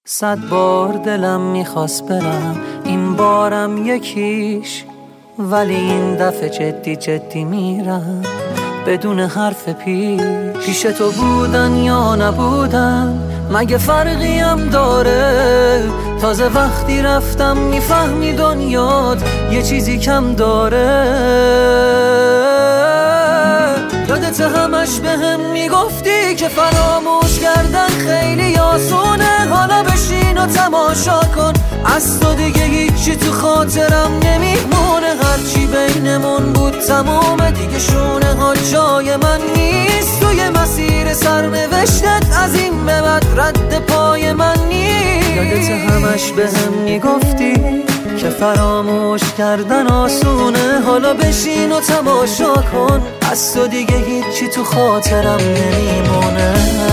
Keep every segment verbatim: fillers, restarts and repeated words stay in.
صد بار دلم میخواست برم، این بارم یکیش، ولی این دفعه جدی جدی میرم بدون حرف پیش. پیش تو بودن یا نبودن مگه فرقی هم داره؟ تازه وقتی رفتم میفهمی دنیات یه چیزی کم داره. یادت همش به هم میگفتی که فراموش کردن خیلی آسونه. حالا بشین و تماشا کن، از تو دیگه هیچی تو خاطرم نمیمونه. هرچی بینمون بود تمومه دیگه، شونه ها جای من نیست. توی مسیر سرنوشتت از این به بعد رد پای من نیست. یادت همش به هم میگفتی که فراموش کردن آسونه. حالا بشین و تماشا کن، از تو دیگه هیچی تو خاطرم نمیمونه.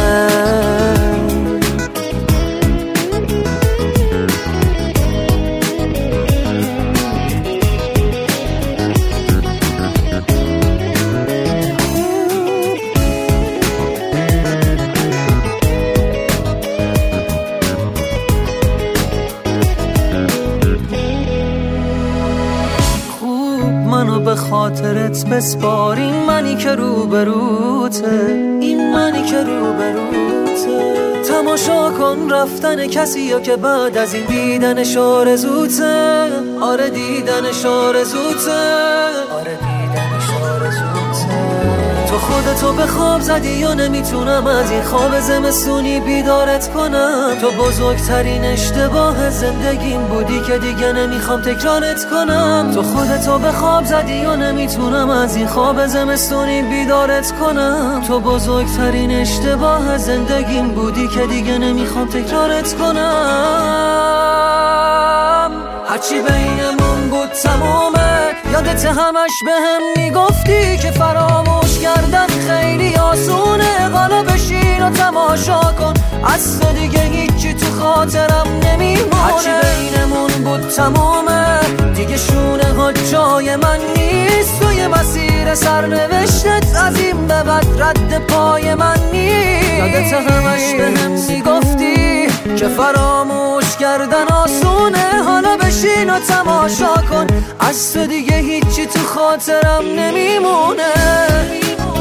منو به خاطرت بسپار، این منی که روبروته، این منی که روبروته. تماشا کن رفتن کسی یا که بعد از این دیدنش آرزوته. آره دیدنش آرزوته، آره دیدنش آرزوته. تو خودتو به خواب زدی یا نمیتونم از این خواب زمستونی بیدارت کنم. تو بزرگترین اشتباه زندگیم بودی که دیگه نمیخوام تکرارت کنم. تو خودتو به خواب زدی یا نمیتونم از این خواب زمستونی بیدارت کنم. تو بزرگترین اشتباه زندگیم بودی که دیگه نمیخوام تکرارت کنم. هرچی بینمون بود تمومه، یادت همش به هم میگفتی که فراموش کردن خیلی آسونه. حالا بشین و تماشا کن، از تو دیگه هیچی تو خاطرم نمیمونه. هرچی بینمون بود تمومه دیگه، شونه ها جای من نیست. توی مسیر سرنوشتت از این به بعد رد پای من نیست. یادت همش به هم میگفتی که فراموش کردن آسونه. حالا بشین و تماشا کن، از تو دیگه هیچی تو خاطرم نمیمونه.